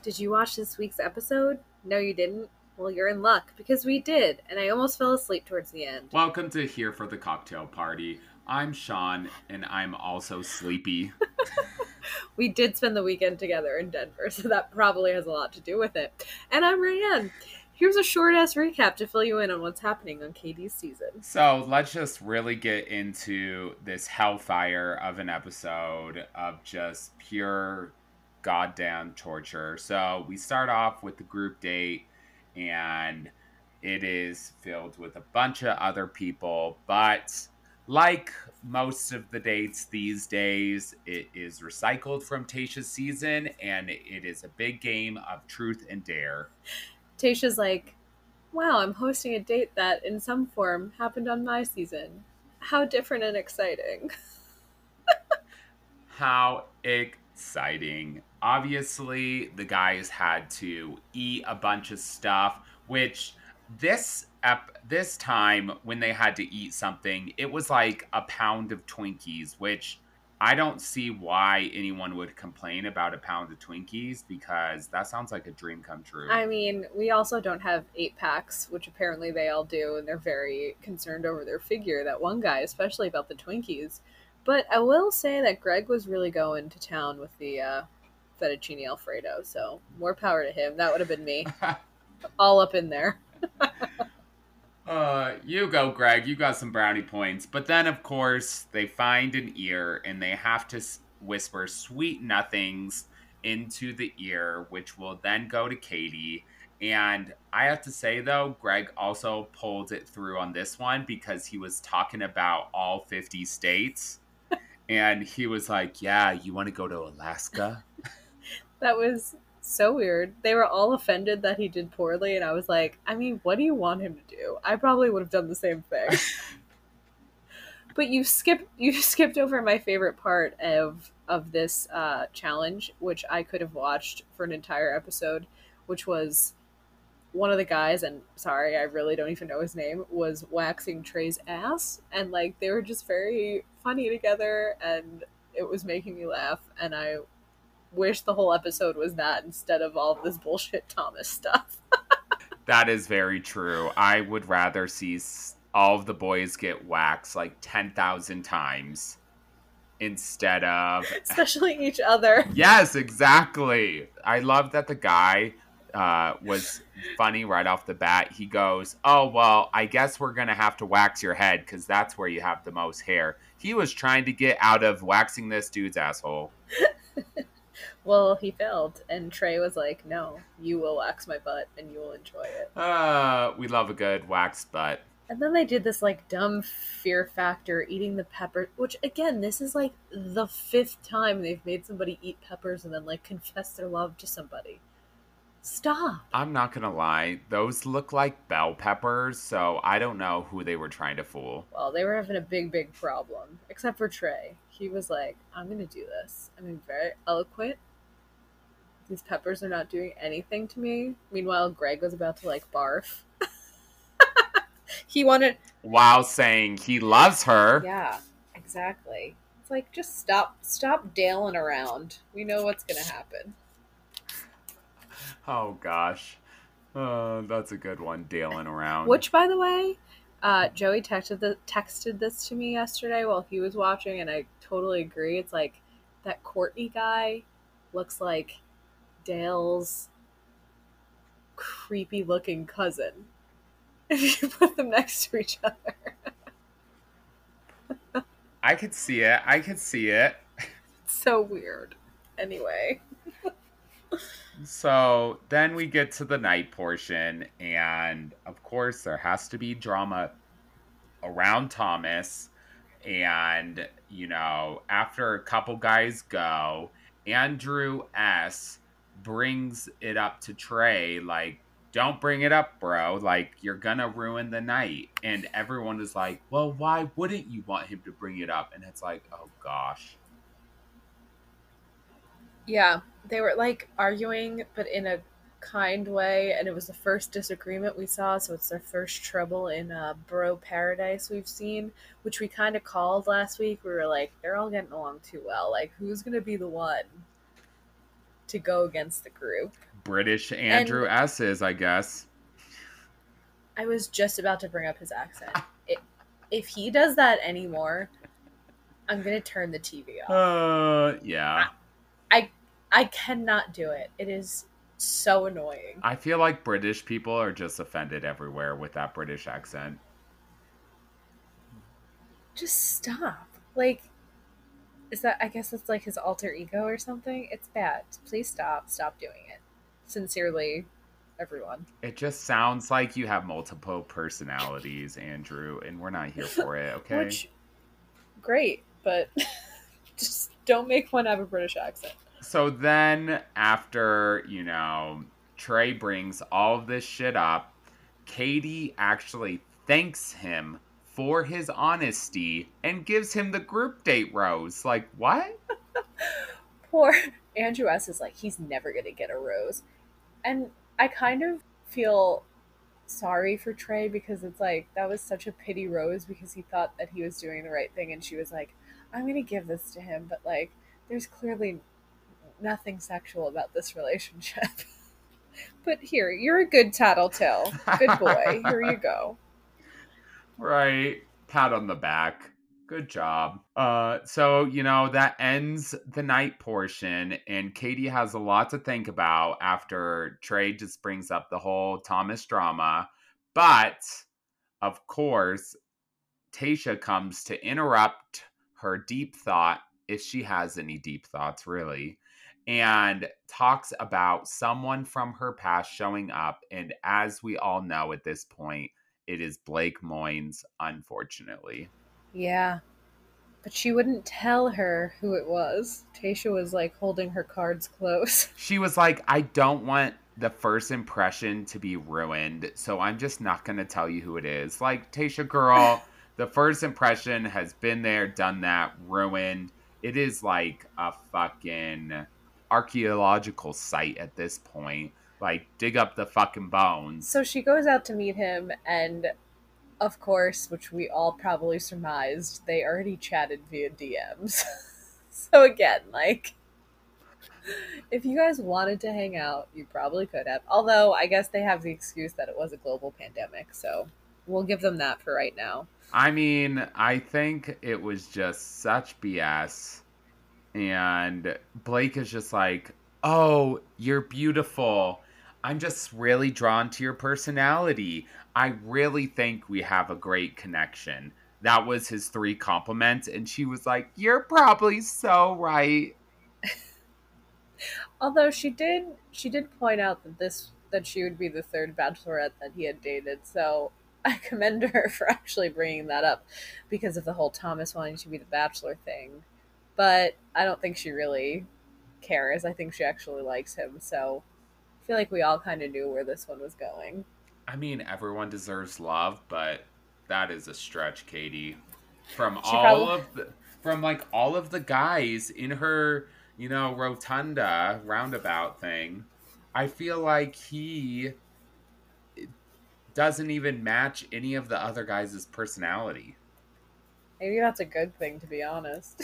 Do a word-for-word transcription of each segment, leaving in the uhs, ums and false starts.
Did you watch this week's episode? No, you didn't? Well, you're in luck, because we did, and I almost fell asleep towards the end. Welcome to Here for the Cocktail Party. I'm Sean, and I'm also sleepy. We did spend the weekend together in Denver, so that probably has a lot to do with it. And I'm Rayanne. Here's a short-ass recap to fill you in on what's happening on K D's season. So let's just really get into this hellfire of an episode of just pure goddamn torture. So we start off with the group date, and it is filled with a bunch of other people, but like most of the dates these days, it is recycled from Tayshia's season, and it is a big game of truth and dare. Tayshia's like, wow, I'm hosting a date that, in some form, happened on my season. How different and exciting. How exciting. Obviously, the guys had to eat a bunch of stuff, which this ep- this time when they had to eat something, it was like a pound of Twinkies, which I don't see why anyone would complain about a pound of Twinkies because that sounds like a dream come true. I mean, we also don't have eight packs, which apparently they all do, and they're very concerned over their figure, that one guy, especially about the Twinkies. But I will say that Greg was really going to town with the uh, fettuccine Alfredo, so more power to him. That would have been me. All up in there. Uh, you go, Greg. You got some brownie points. But then, of course, they find an ear and they have to whisper sweet nothings into the ear, which will then go to Katie. And I have to say, though, Greg also pulled it through on this one because he was talking about all fifty states. And he was like, yeah, you want to go to Alaska? That was so weird. They were all offended that he did poorly, and I was like, I mean, what do you want him to do? I probably would have done the same thing. But you skipped you skipped over my favorite part of of this uh, challenge, which I could have watched for an entire episode, which was one of the guys, and sorry, I really don't even know his name, was waxing Trey's ass, and like they were just very funny together, and it was making me laugh, and I wish the whole episode was that instead of all of this bullshit Thomas stuff. That is very true. I would rather see all of the boys get waxed like ten thousand times instead of... Especially each other. Yes, exactly. I love that the guy uh, was funny right off the bat. He goes, oh, well, I guess we're going to have to wax your head because that's where you have the most hair. He was trying to get out of waxing this dude's asshole. Well, he failed, and Trey was like, no, you will wax my butt, and you will enjoy it. Uh, we love a good waxed butt. And then they did this, like, dumb fear factor, eating the pepper, which, again, this is, like, the fifth time they've made somebody eat peppers and then, like, confess their love to somebody. Stop. I'm not going to lie. Those look like bell peppers, so I don't know who they were trying to fool. Well, they were having a big, big problem, except for Trey. He was like, I'm going to do this. I mean, very eloquent. These peppers are not doing anything to me. Meanwhile, Greg was about to, like, barf. He wanted... While saying he loves her. Yeah, exactly. It's like, just stop, stop dailing around. We know what's going to happen. Oh, gosh. Uh, that's a good one, dailing around. Which, by the way, uh, Joey texted, the, texted this to me yesterday while he was watching, and I totally agree. It's like, that Courtney guy looks like Dale's creepy-looking cousin. If you put them next to each other. I could see it. I could see it. So weird. Anyway. So then we get to the night portion, and of course there has to be drama around Thomas. And, you know, after a couple guys go, Andrew S. brings it up to Trey, like, don't bring it up, bro. Like, you're gonna ruin the night. And everyone is like, well, why wouldn't you want him to bring it up? And it's like, oh, gosh. Yeah, they were, like, arguing, but in a kind way, and it was the first disagreement we saw, so it's their first trouble in uh, Bro Paradise we've seen, which we kind of called last week. We were like, they're all getting along too well. Like, who's gonna be the one to go against the group? British Andrew And S is, I guess. I was just about to bring up his accent. It, if he does that anymore, I'm gonna turn the T V off. Uh, yeah. I, I, I cannot do it. It is so annoying. I feel like British people are just offended everywhere with that British accent. Just stop. Like, is that, I guess it's like his alter ego or something? It's bad. Please stop. Stop doing it. Sincerely, everyone. It just sounds like you have multiple personalities, Andrew, and we're not here for it, okay? Which, great, but just don't make one have a British accent. So then, after, you know, Trey brings all of this shit up, Katie actually thanks him for his honesty and gives him the group date rose. Like, what? Poor Andrew S. is like, he's never going to get a rose. And I kind of feel sorry for Trey because it's like, that was such a pity rose because he thought that he was doing the right thing. And she was like, I'm going to give this to him. But like, there's clearly nothing sexual about this relationship. But here, you're a good tattletale. Good boy. Here you go. Right. Pat on the back. Good job. Uh, so, you know, that ends the night portion, and Katie has a lot to think about after Trey just brings up the whole Thomas drama. But, of course, Tayshia comes to interrupt her deep thought, if she has any deep thoughts, really, and talks about someone from her past showing up. And as we all know at this point, it is Blake Moynes, unfortunately. Yeah. But she wouldn't tell her who it was. Tayshia was like holding her cards close. She was like, I don't want the first impression to be ruined, so I'm just not going to tell you who it is. Like, Tayshia girl, the first impression has been there, done that, ruined. It is like a fucking archaeological site at this point. Like, dig up the fucking bones. So she goes out to meet him, and of course, which we all probably surmised, they already chatted via D Ms. So again, like, if you guys wanted to hang out, you probably could have. Although, I guess they have the excuse that it was a global pandemic, so we'll give them that for right now. I mean, I think it was just such B S. And Blake is just like, oh, you're beautiful. I'm just really drawn to your personality. I really think we have a great connection. That was his three compliments. And she was like, you're probably so right. Although she did she did point out that this that she would be the third bachelorette that he had dated, so I commend her for actually bringing that up because of the whole Thomas wanting to be the bachelor thing. But I don't think she really cares. I think she actually likes him, so I feel like we all kind of knew where this one was going. I mean, everyone deserves love, but that is a stretch, Katie. From She all probably of the from like all of the guys in her, you know, rotunda roundabout thing, I feel like he doesn't even match any of the other guys' personality. maybe that's a good thing, to be honest.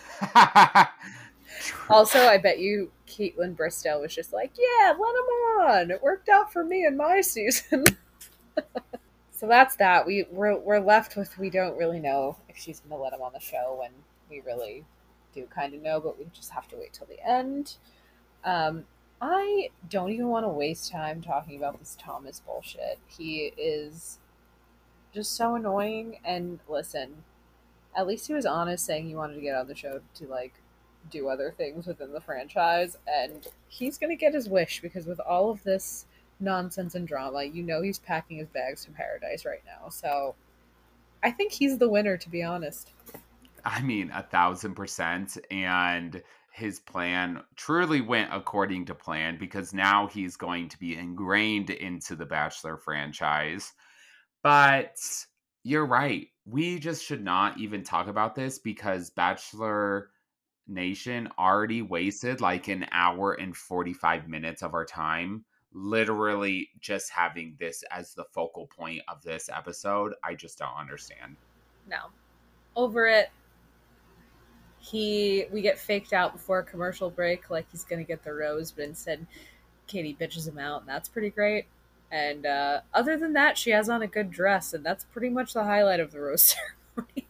Also, I bet you Caitlin Bristow was just like, yeah, let him on. It worked out for me in my season. So that's that. We, we're, we're left with, we don't really know if she's going to let him on the show when we really do kind of know, but we just have to wait till the end. Um, I don't even want to waste time talking about this Thomas bullshit. He is just so annoying. And listen, at least he was honest saying he wanted to get on the show to, like, do other things within the franchise, and he's gonna get his wish because with all of this nonsense and drama, you know he's packing his bags to paradise right now. So I think he's the winner, to be honest. I mean, a thousand percent. And his plan truly went according to plan because now he's going to be ingrained into the Bachelor franchise. But you're right. We just should not even talk about this because Bachelor Nation already wasted like an hour and forty-five minutes of our time literally just having this as the focal point of this episode. I just don't understand. No. Over it. He we get faked out before a commercial break like he's gonna get the rose, but instead Katie bitches him out, and that's pretty great. And uh, other than that, she has on a good dress, and that's pretty much the highlight of the rose ceremony.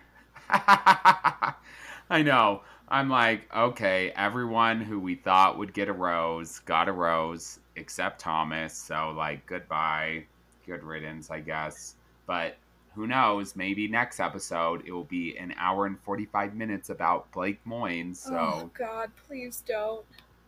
I know. I'm like, okay, everyone who we thought would get a rose got a rose, except Thomas. So, like, goodbye. Good riddance, I guess. But who knows? Maybe next episode it will be an hour and forty-five minutes about Blake Moynes. So, oh, God, please don't.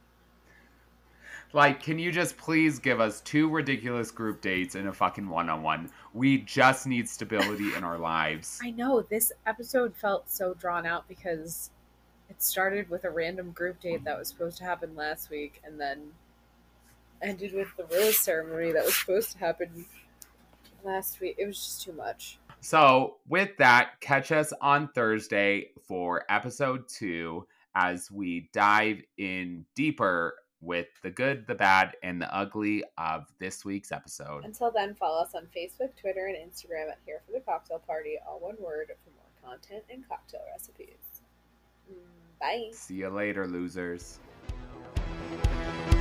Like, can you just please give us two ridiculous group dates and a fucking one-on-one? We just need stability in our lives. I know, this episode felt so drawn out because it started with a random group date that was supposed to happen last week and then ended with the rose ceremony that was supposed to happen last week. It was just too much. So, with that, catch us on Thursday for episode two as we dive in deeper with the good, the bad, and the ugly of this week's episode. Until then, follow us on Facebook, Twitter, and Instagram at Here for the Cocktail Party, all one word, for more content and cocktail recipes. Bye. See you later, losers.